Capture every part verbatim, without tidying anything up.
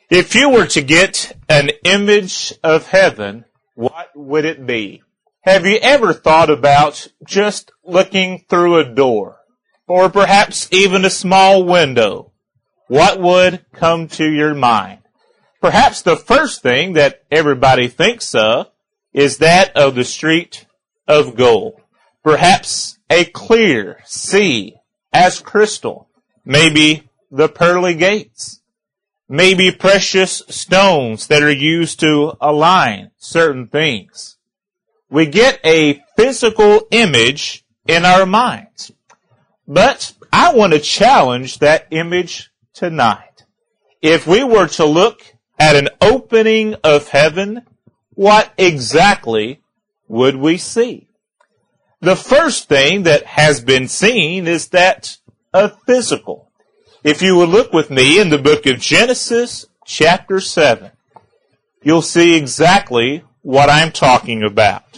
If you were to get an image of heaven, what would it be? Have you ever thought about just looking through a door, or perhaps even a small window? What would come to your mind? Perhaps the first thing that everybody thinks of is that of the street of gold. Perhaps a clear sea as crystal. Maybe the pearly gates. Maybe precious stones that are used to align certain things. We get a physical image in our minds. But I want to challenge that image tonight. If we were to look at an opening of heaven, what exactly would we see? The first thing that has been seen is that of physical. If you would look with me in the book of Genesis, chapter seven, you'll see exactly what I'm talking about.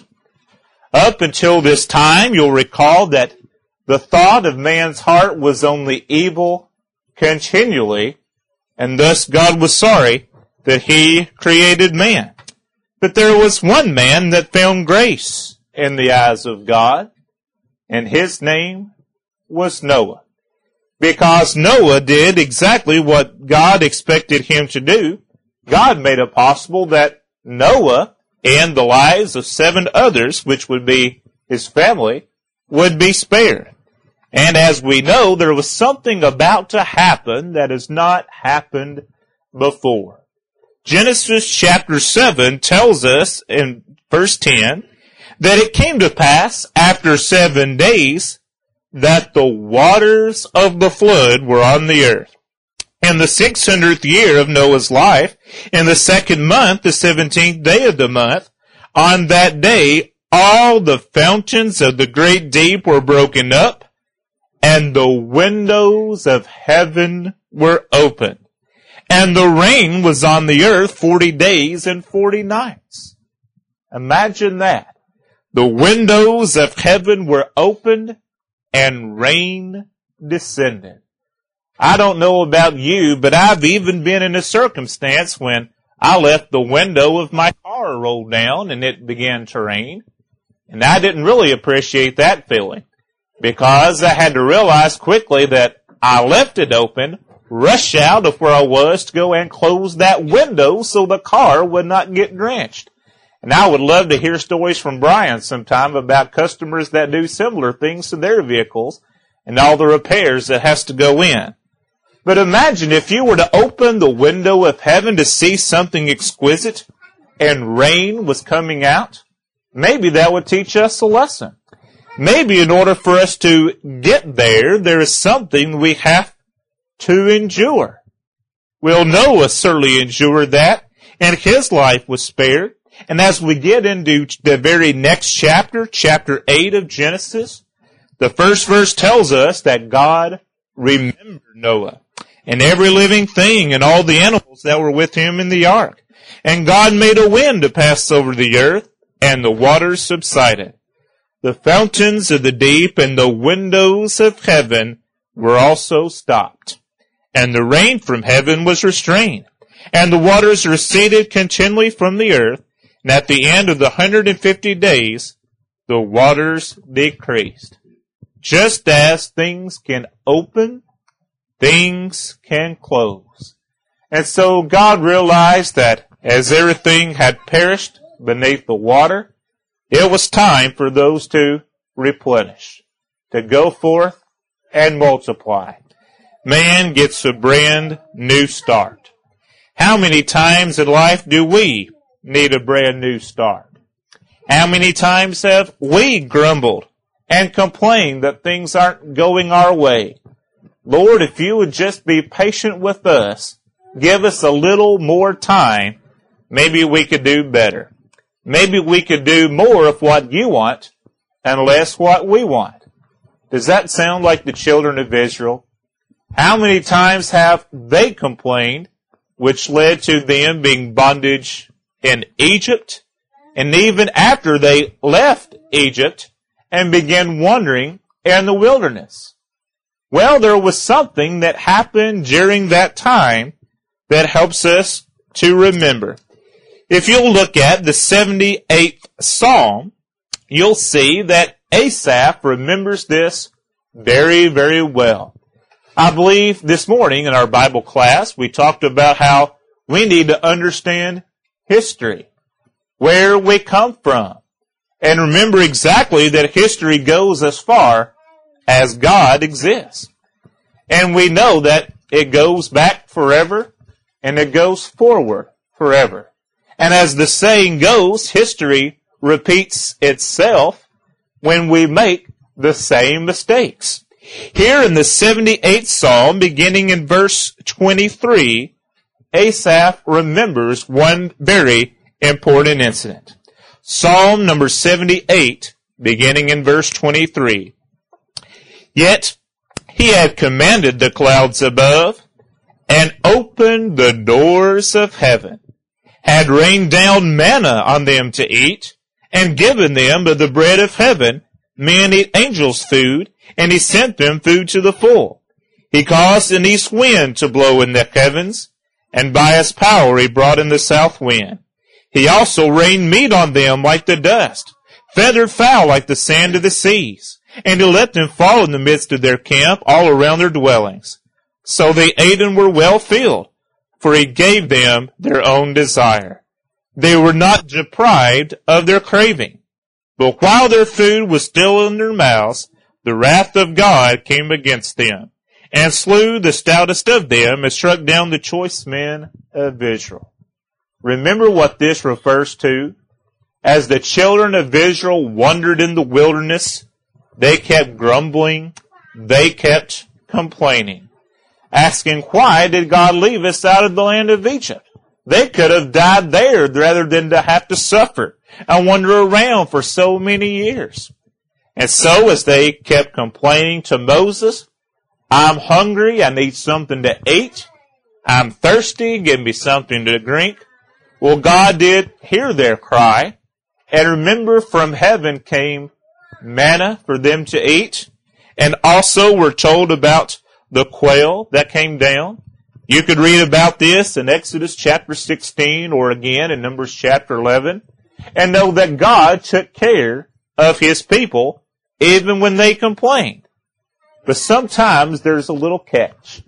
Up until this time, you'll recall that the thought of man's heart was only evil continually, and thus God was sorry that He created man. But there was one man that found grace in the eyes of God, and his name was Noah. Because Noah did exactly what God expected him to do, God made it possible that Noah and the lives of seven others, which would be his family, would be spared. And as we know, there was something about to happen that has not happened before. Genesis chapter seven tells us in verse ten that it came to pass after seven days that the waters of the flood were on the earth. In the six hundredth year of Noah's life, in the second month, the seventeenth day of the month, on that day, all the fountains of the great deep were broken up, and the windows of heaven were opened. And the rain was on the earth forty days and forty nights. Imagine that. The windows of heaven were opened, and rain descended. I don't know about you, but I've even been in a circumstance when I left the window of my car rolled down and it began to rain. And I didn't really appreciate that feeling because I had to realize quickly that I left it open, rush out of where I was to go and close that window so the car would not get drenched. And I would love to hear stories from Brian sometime about customers that do similar things to their vehicles and all the repairs that has to go in. But imagine if you were to open the window of heaven to see something exquisite and rain was coming out. Maybe that would teach us a lesson. Maybe in order for us to get there, there is something we have to endure. Well, Noah certainly endured that, and his life was spared. And as we get into the very next chapter, chapter eight of Genesis, the first verse tells us that God remembered Noah and every living thing and all the animals that were with him in the ark. And God made a wind to pass over the earth, and the waters subsided. The fountains of the deep and the windows of heaven were also stopped. And the rain from heaven was restrained. And the waters receded continually from the earth. And at the end of the hundred and fifty days, the waters decreased. Just as things can open, things can close. And so God realized that as everything had perished beneath the water, it was time for those to replenish, to go forth and multiply. Man gets a brand new start. How many times in life do we need a brand new start? How many times have we grumbled and complained that things aren't going our way? Lord, if you would just be patient with us, give us a little more time, maybe we could do better. Maybe we could do more of what you want and less what we want. Does that sound like the children of Israel? How many times have they complained, which led to them being bondage in Egypt? And even after they left Egypt and began wandering in the wilderness. Well, there was something that happened during that time that helps us to remember. If you'll look at the seventy-eighth Psalm, you'll see that Asaph remembers this very, very well. I believe this morning in our Bible class, we talked about how we need to understand history, where we come from, and remember exactly that history goes as far as God exists. And we know that it goes back forever and it goes forward forever. And as the saying goes, history repeats itself when we make the same mistakes. Here in the seventy-eighth Psalm, beginning in verse twenty-three, Asaph remembers one very important incident. Psalm number seventy-eight, beginning in verse twenty-three. Yet he had commanded the clouds above, and opened the doors of heaven, had rained down manna on them to eat, and given them of the bread of heaven. Men eat angels' food, and he sent them food to the full. He caused an east wind to blow in the heavens, and by his power he brought in the south wind. He also rained meat on them like the dust, feathered fowl like the sand of the seas, and he let them fall in the midst of their camp all around their dwellings. So they ate and were well filled, for he gave them their own desire. They were not deprived of their craving. But while their food was still in their mouths, the wrath of God came against them, and slew the stoutest of them, and struck down the choice men of Israel. Remember what this refers to? As the children of Israel wandered in the wilderness, they kept grumbling, they kept complaining, asking, why did God leave us out of the land of Egypt? They could have died there rather than to have to suffer and wander around for so many years. And so as they kept complaining to Moses, I'm hungry, I need something to eat, I'm thirsty, give me something to drink. Well, God did hear their cry, and remember, from heaven came manna for them to eat, and also we're told about the quail that came down. You could read about this in Exodus chapter sixteen, or again in Numbers chapter eleven, and know that God took care of his people even when they complained. But sometimes there's a little catch.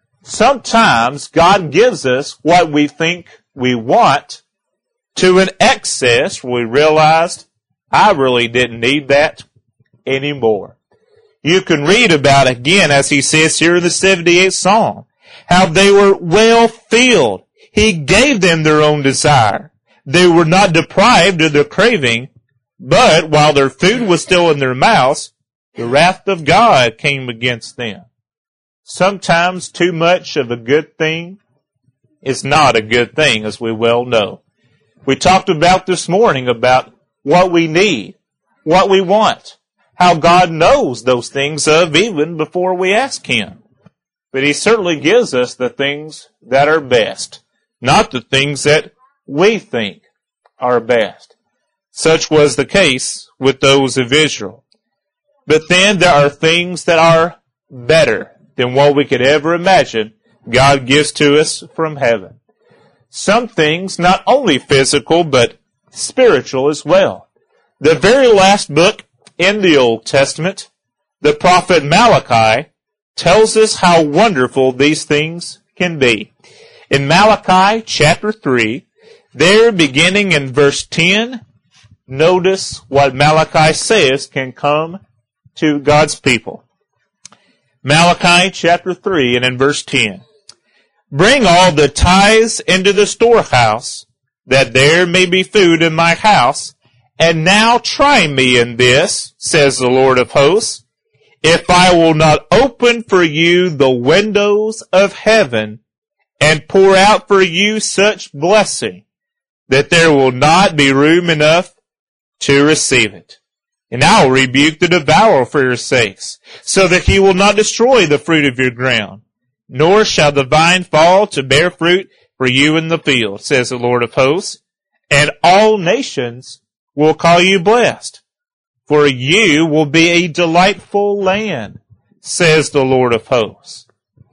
Sometimes God gives us what we think we want to an excess where we realized, I really didn't need that anymore. You can read about, again, as he says here in the seventy-eighth Psalm, how they were well filled. He gave them their own desire. They were not deprived of their craving, but while their food was still in their mouths, the wrath of God came against them. Sometimes too much of a good thing is not a good thing, as we well know. We talked about this morning about what we need, what we want, how God knows those things of even before we ask him. But he certainly gives us the things that are best, not the things that we think are best. Such was the case with those of Israel. But then there are things that are better than what we could ever imagine God gives to us from heaven. Some things not only physical, but spiritual as well. The very last book in the Old Testament, the prophet Malachi, tells us how wonderful these things can be. In Malachi chapter three, there beginning in verse ten, notice what Malachi says can come to God's people. Malachi chapter three and in verse ten. Bring all the tithes into the storehouse, that there may be food in my house, and now try me in this, says the Lord of hosts, if I will not open for you the windows of heaven and pour out for you such blessing that there will not be room enough to receive it. And I will rebuke the devourer for your sakes, so that he will not destroy the fruit of your ground, nor shall the vine fall to bear fruit for you in the field, says the Lord of hosts. And all nations will call you blessed, for you will be a delightful land, says the Lord of hosts.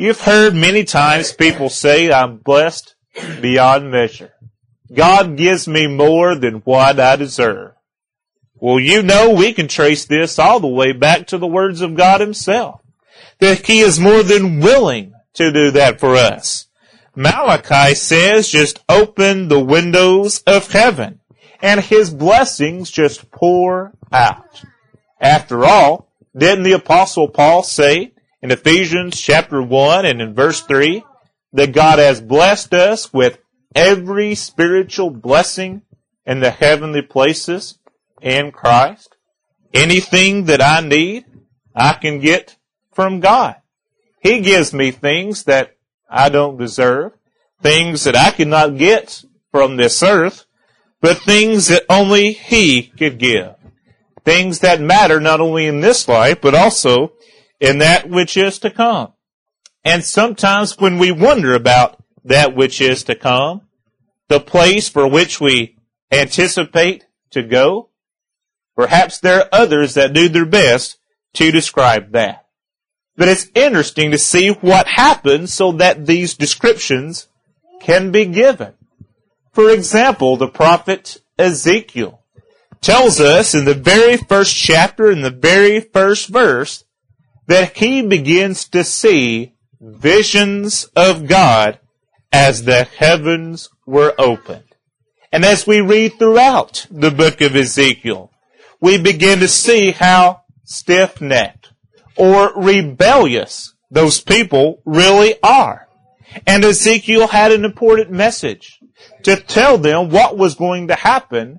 You've heard many times people say, I'm blessed beyond measure. God gives me more than what I deserve. Well, you know we can trace this all the way back to the words of God himself, that he is more than willing to do that for us. Malachi says, just open the windows of heaven, and his blessings just pour out. After all, didn't the Apostle Paul say in Ephesians chapter one and in verse three that God has blessed us with every spiritual blessing in the heavenly places in Christ? Anything that I need, I can get from God. He gives me things that I don't deserve, things that I cannot get from this earth, but things that only he could give. Things that matter not only in this life, but also in that which is to come. And sometimes when we wonder about that which is to come, the place for which we anticipate to go, perhaps there are others that do their best to describe that. But it's interesting to see what happens so that these descriptions can be given. For example, the prophet Ezekiel tells us in the very first chapter, in the very first verse, that he begins to see visions of God as the heavens were opened. And as we read throughout the book of Ezekiel, we begin to see how stiff-necked or rebellious those people really are. And Ezekiel had an important message to tell them what was going to happen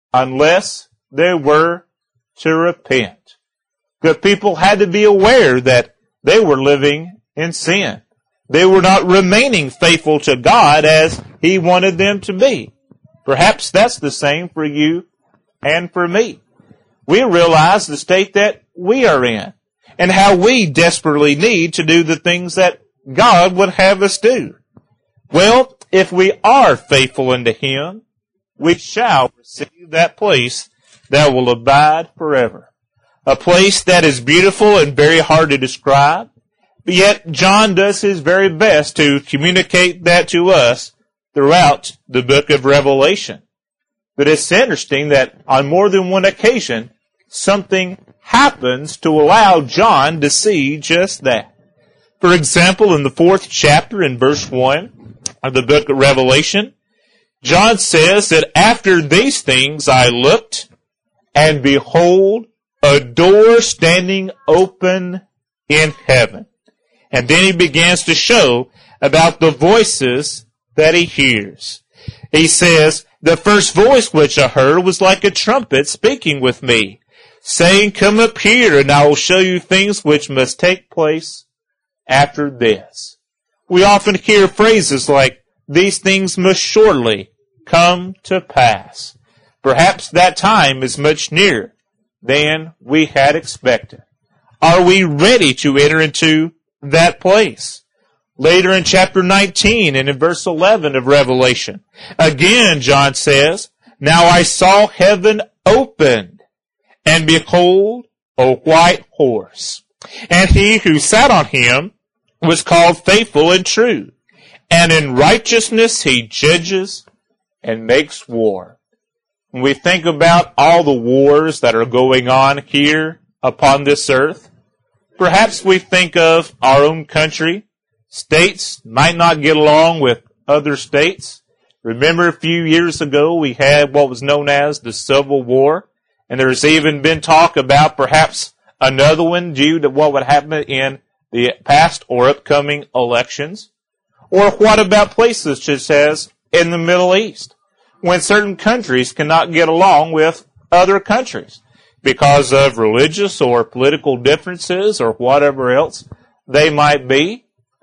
unless they were to repent. The people had to be aware that they were living in sin. They were not remaining faithful to God as he wanted them to be. Perhaps that's the same for you and for me. We realize the state that we are in and how we desperately need to do the things that God would have us do. Well, if we are faithful unto him, we shall receive that place that will abide forever. A place that is beautiful and very hard to describe, but yet John does his very best to communicate that to us throughout the book of Revelation. But it's interesting that on more than one occasion, something happens to allow John to see just that. For example, in the fourth chapter in verse one of the book of Revelation, John says that after these things I looked, and behold, a door standing open in heaven. And then he begins to show about the voices that he hears. He says, the first voice which I heard was like a trumpet speaking with me, saying, come up here, and I will show you things which must take place after this. We often hear phrases like, these things must surely come to pass. Perhaps that time is much nearer than we had expected. Are we ready to enter into that place? Later in chapter nineteen and in verse eleven of Revelation, again John says, now I saw heaven opened, and behold, a white horse. And he who sat on him was called Faithful and True, and in righteousness he judges and makes war. When we think about all the wars that are going on here upon this earth, perhaps we think of our own country. States might not get along with other states. Remember a few years ago we had what was known as the Civil War, and there's even been talk about perhaps another one due to what would happen in the past or upcoming elections. Or what about places such as in the Middle East, when certain countries cannot get along with other countries because of religious or political differences or whatever else they might be.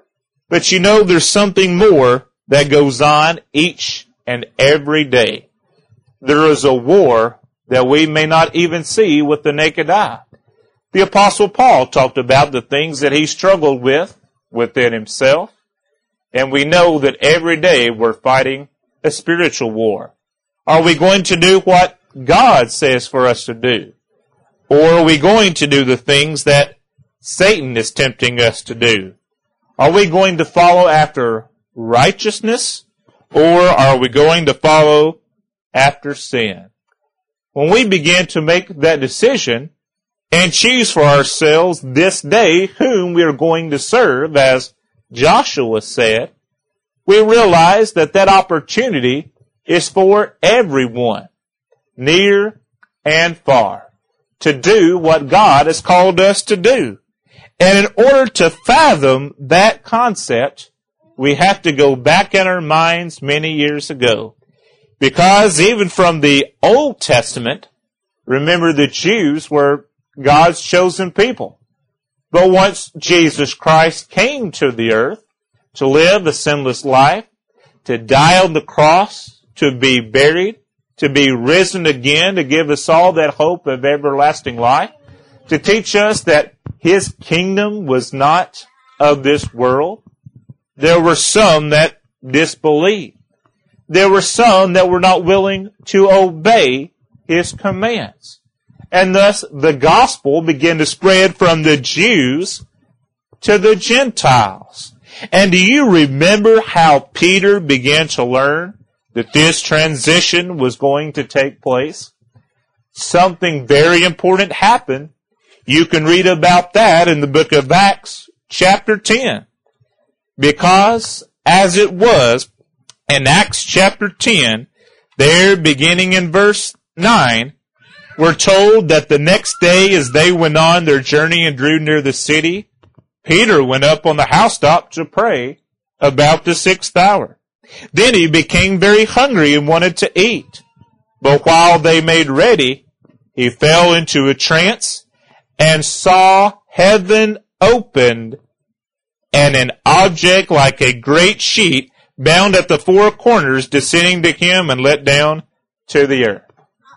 But you know, there's something more that goes on each and every day. There is a war that we may not even see with the naked eye. The Apostle Paul talked about the things that he struggled with within himself, and we know that every day we're fighting a spiritual war. Are we going to do what God says for us to do? Or are we going to do the things that Satan is tempting us to do? Are we going to follow after righteousness, or are we going to follow after sin? When we begin to make that decision and choose for ourselves this day whom we are going to serve, as Joshua said, we realize that that opportunity is for everyone, near and far, to do what God has called us to do. And in order to fathom that concept, we have to go back in our minds many years ago. Because even from the Old Testament, remember the Jews were God's chosen people. But once Jesus Christ came to the earth to live a sinless life, to die on the cross, to be buried, to be risen again, to give us all that hope of everlasting life, to teach us that His kingdom was not of this world, there were some that disbelieved. There were some that were not willing to obey His commands. And thus the gospel began to spread from the Jews to the Gentiles. And do you remember how Peter began to learn that this transition was going to take place? Something very important happened. You can read about that in the book of Acts, chapter ten. Because, as it was, in Acts chapter ten, there beginning in verse nine, we're told that the next day as they went on their journey and drew near the city, Peter went up on the housetop to pray about the sixth hour. Then he became very hungry and wanted to eat. But while they made ready, he fell into a trance and saw heaven opened and an object like a great sheet bound at the four corners descending to him and let down to the earth.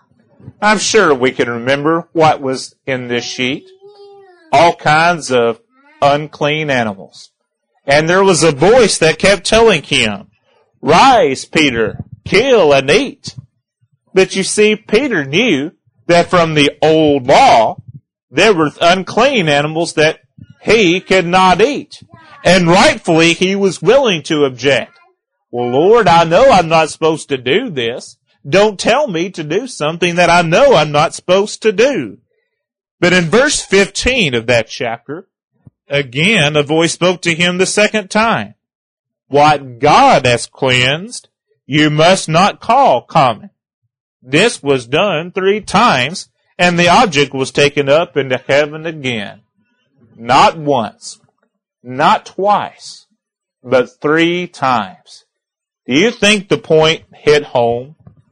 I'm sure we can remember what was in this sheet. All kinds of unclean animals. And there was a voice that kept telling him, "Rise, Peter, kill and eat." But you see, Peter knew that from the old law, there were unclean animals that he could not eat. And rightfully, he was willing to object. "Well, Lord, I know I'm not supposed to do this. Don't tell me to do something that I know I'm not supposed to do." But in verse fifteen of that chapter, again, a voice spoke to him the second time. "What God has cleansed, you must not call common." This was done three times, and the object was taken up into heaven again. Not once, not twice, but three times. Do you think the point hit home?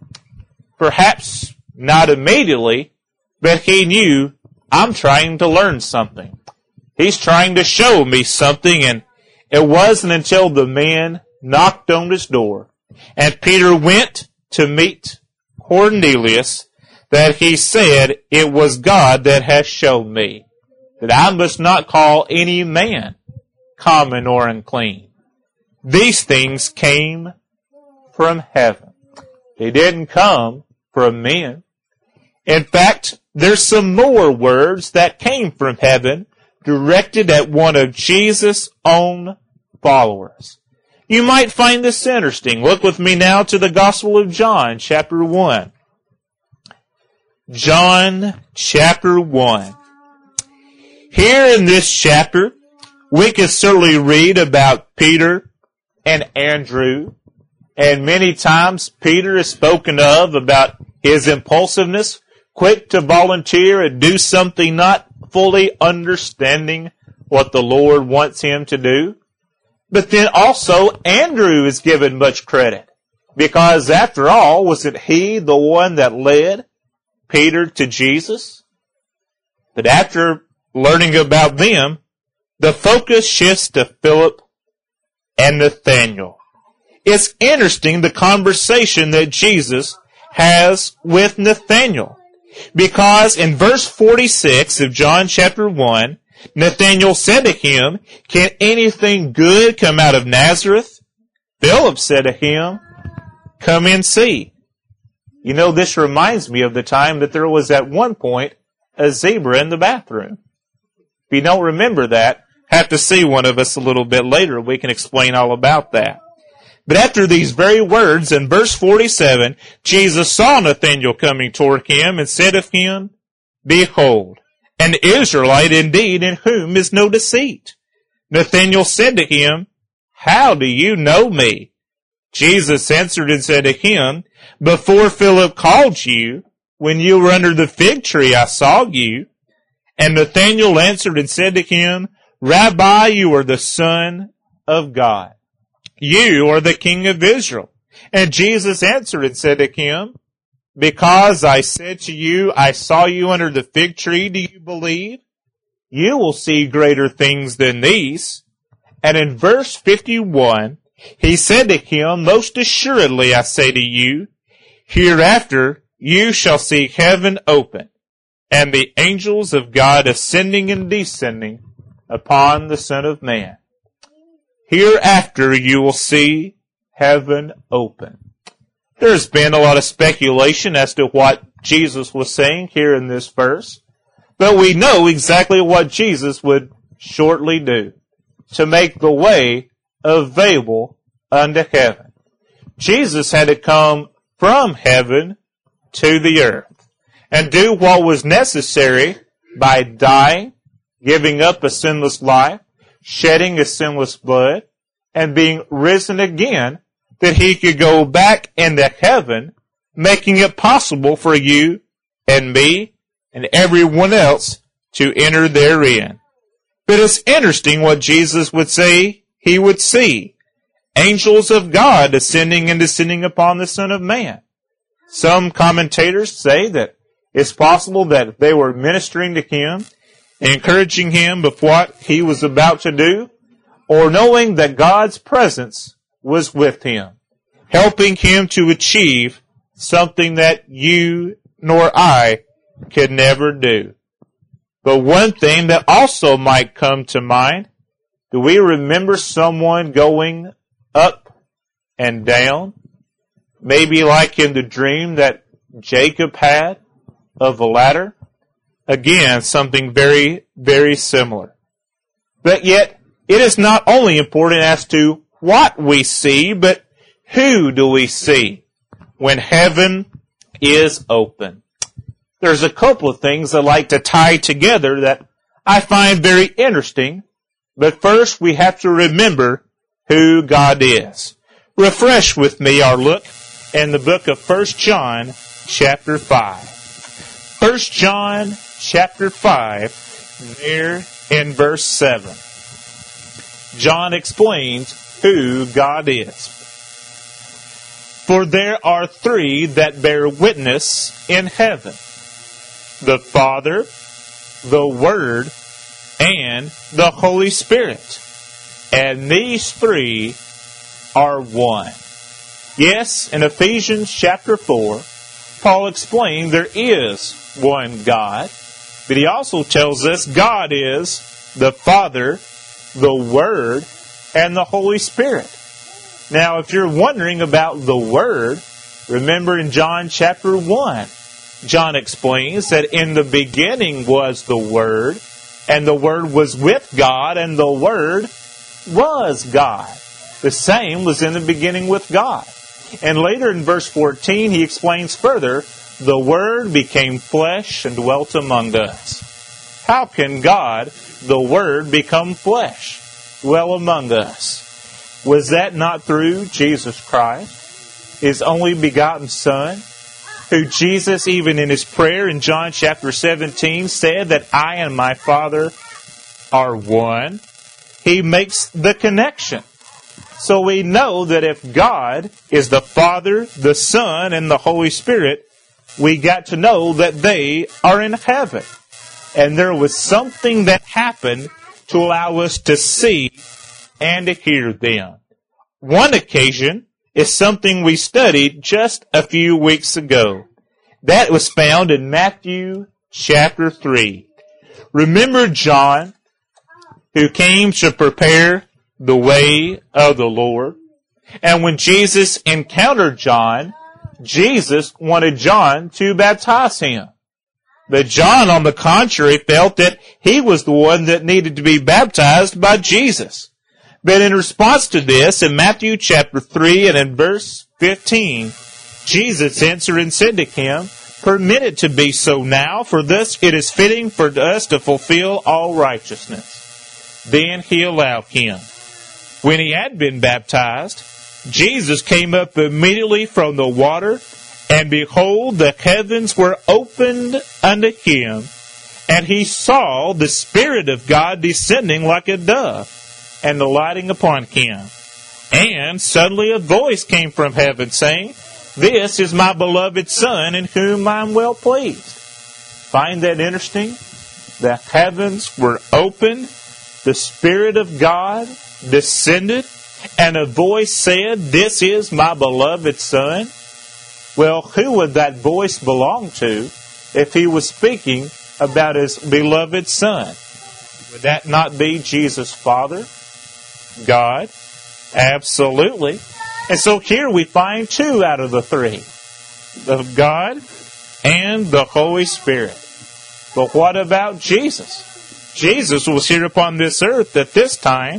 Perhaps not immediately, but he knew, I'm trying to learn something. He's trying to show me something, and it wasn't until the man knocked on his door and Peter went to meet Cornelius that he said, "It was God that has shown me that I must not call any man common or unclean." These things came from heaven. They didn't come from men. In fact, there's some more words that came from heaven directed at one of Jesus' own followers. You might find this interesting. Look with me now to the Gospel of John, chapter one. John, chapter one. Here in this chapter, we can certainly read about Peter and Andrew, and many times Peter is spoken of about his impulsiveness, quick to volunteer and do something not fully understanding what the Lord wants him to do. But then also Andrew is given much credit, because after all, wasn't he the one that led Peter to Jesus? But after learning about them, the focus shifts to Philip and Nathanael. It's interesting the conversation that Jesus has with Nathanael, because in verse forty-six of John chapter one, Nathanael said to him, "Can anything good come out of Nazareth?" Philip said to him, "Come and see." You know, this reminds me of the time that there was at one point a zebra in the bathroom. If you don't remember that, have to see one of us a little bit later. We can explain all about that. But after these very words, in verse forty-seven, Jesus saw Nathanael coming toward him and said of him, Behold, an Israelite indeed, in whom is no deceit. Nathanael said to him, How do you know me? Jesus answered and said to him, Before Philip called you, when you were under the fig tree, I saw you. And Nathanael answered and said to him, Rabbi, you are the Son of God. You are the King of Israel. And Jesus answered and said to him, Because I said to you, I saw you under the fig tree, do you believe? You will see greater things than these. And in verse fifty-one, he said to him, Most assuredly I say to you, hereafter you shall see heaven open, and the angels of God ascending and descending upon the Son of Man. Hereafter you will see heaven open. There's been a lot of speculation as to what Jesus was saying here in this verse, but we know exactly what Jesus would shortly do to make the way available unto heaven. Jesus had to come from heaven to the earth and do what was necessary by dying, giving up a sinless life, shedding a sinless blood, and being risen again, that he could go back into heaven, making it possible for you and me and everyone else to enter therein. But it's interesting what Jesus would say he would see. Angels of God ascending and descending upon the Son of Man. Some commentators say that it's possible that they were ministering to him, encouraging him with what he was about to do, or knowing that God's presence was with him, helping him to achieve something that you nor I could never do. But one thing that also might come to mind, do we remember someone going up and down? Maybe like in the dream that Jacob had of a ladder? Again, something very, very similar. But yet, it is not only important as to what we see, but who do we see when heaven is open? There's a couple of things I like to tie together that I find very interesting. But first, we have to remember who God is. Refresh with me our look in the book of First John, chapter five. First John, chapter five, there in verse seven. John explains who God is. For there are three that bear witness in heaven, the Father, the Word, and the Holy Spirit. And these three are one. Yes, in Ephesians chapter four, Paul explained there is one God, but he also tells us God is the Father, the Word, and the Holy Spirit. Now, if you're wondering about the Word, remember in John chapter one, John explains that in the beginning was the Word, and the Word was with God, and the Word was God. The same was in the beginning with God. And later in verse fourteen, he explains further, the Word became flesh and dwelt among us. How can God, the Word, become flesh, dwell among us? Was that not through Jesus Christ, His only begotten Son, who Jesus, even in His prayer in John chapter seventeen, said that I and my Father are one? He makes the connection. So we know that if God is the Father, the Son, and the Holy Spirit, we got to know that they are in heaven. And there was something that happened to allow us to see and to hear them. One occasion is something we studied just a few weeks ago. That was found in Matthew chapter three. Remember John, who came to prepare the way of the Lord? And when Jesus encountered John, Jesus wanted John to baptize him. But John, on the contrary, felt that he was the one that needed to be baptized by Jesus. But in response to this, in Matthew chapter three and in verse fifteen, Jesus answered and said to him, "Permit it to be so now, for thus it is fitting for us to fulfill all righteousness." Then he allowed him. When he had been baptized, Jesus came up immediately from the water, and behold, the heavens were opened unto him, and he saw the Spirit of God descending like a dove, and alighting upon him. And suddenly a voice came from heaven, saying, "This is my beloved Son, in whom I am well pleased." Find that interesting? The heavens were opened, the Spirit of God descended, and a voice said, "This is my beloved Son." Well, who would that voice belong to if he was speaking about his beloved Son? Would that not be Jesus' Father? God? Absolutely. And so here we find two out of the three, of God and the Holy Spirit. But what about Jesus? Jesus was here upon this earth at this time,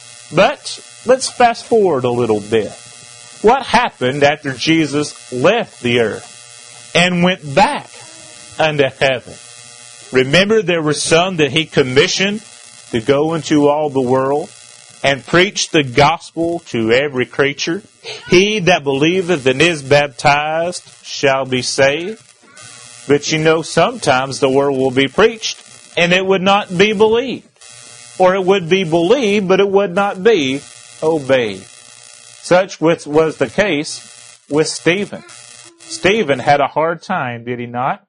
but let's fast forward a little bit. What happened after Jesus left the earth and went back unto heaven? Remember, there were some that he commissioned to go into all the world and preach the gospel to every creature. He that believeth and is baptized shall be saved. But you know, sometimes the word will be preached and it would not be believed. Or it would be believed, but it would not be obeyed. Such was the case with Stephen. Stephen had a hard time, did he not?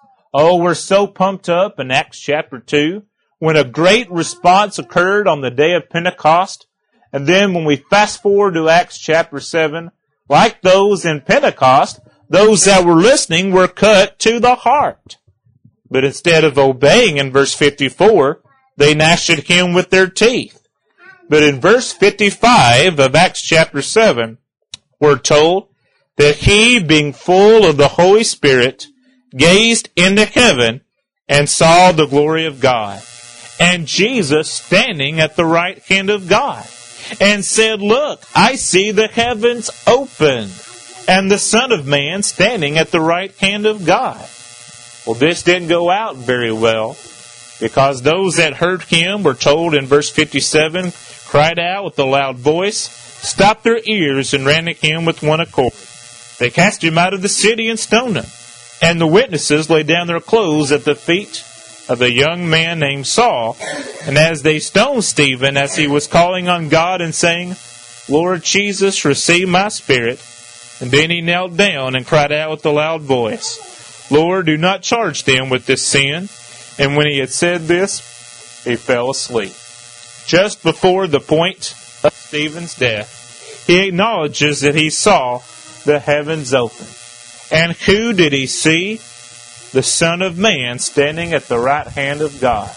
Oh, we're so pumped up in Acts chapter two, when a great response occurred on the day of Pentecost. And then when we fast forward to Acts chapter seven, like those in Pentecost, those that were listening were cut to the heart. But instead of obeying in verse fifty-four, they gnashed at him with their teeth. But in verse fifty-five of Acts chapter seven, we're told that he, being full of the Holy Spirit, gazed into heaven and saw the glory of God, and Jesus standing at the right hand of God, and said, "Look, I see the heavens opened, and the Son of Man standing at the right hand of God." Well, this didn't go out very well, because those that heard him were told in verse fifty-seven, cried out with a loud voice, stopped their ears, and ran to him with one accord. They cast him out of the city and stoned him. And the witnesses laid down their clothes at the feet of a young man named Saul. And as they stoned Stephen, as he was calling on God and saying, "Lord Jesus, receive my spirit," and then he knelt down and cried out with a loud voice, "Lord, do not charge them with this sin." And when he had said this, he fell asleep. Just before the point of Stephen's death, he acknowledges that he saw the heavens open. And who did he see? The Son of Man standing at the right hand of God.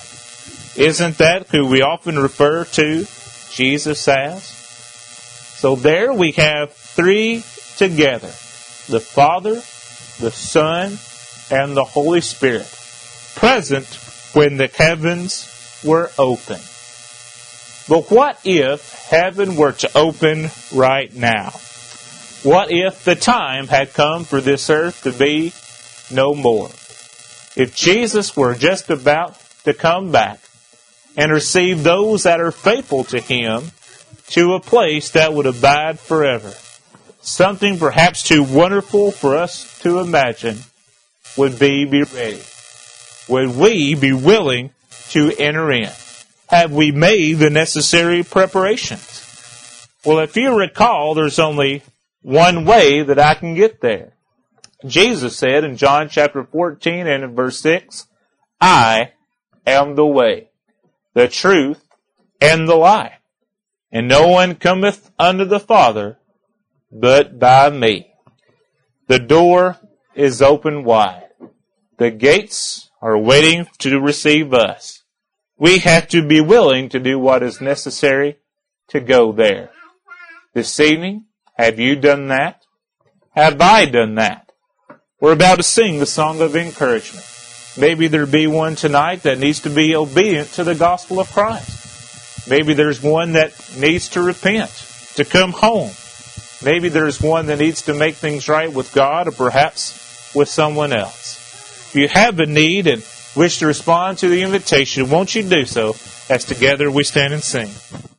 Isn't that who we often refer to Jesus as? So there we have three together: the Father, the Son, and the Holy Spirit, present when the heavens were open. But what if heaven were to open right now? What if the time had come for this earth to be no more? If Jesus were just about to come back and receive those that are faithful to Him to a place that would abide forever, something perhaps too wonderful for us to imagine, would we be ready? Would we be willing to enter in? Have we made the necessary preparations? Well, if you recall, there's only one way that I can get there. Jesus said in John chapter fourteen and in verse six, "I am the way, the truth, and the life. And no one cometh unto the Father but by me." The door is open wide. The gates are waiting to receive us. We have to be willing to do what is necessary to go there. This evening, have you done that? Have I done that? We're about to sing the song of encouragement. Maybe there be one tonight that needs to be obedient to the gospel of Christ. Maybe there's one that needs to repent, to come home. Maybe there's one that needs to make things right with God or perhaps with someone else. If you have a need and wish to respond to the invitation, won't you do so as together we stand and sing?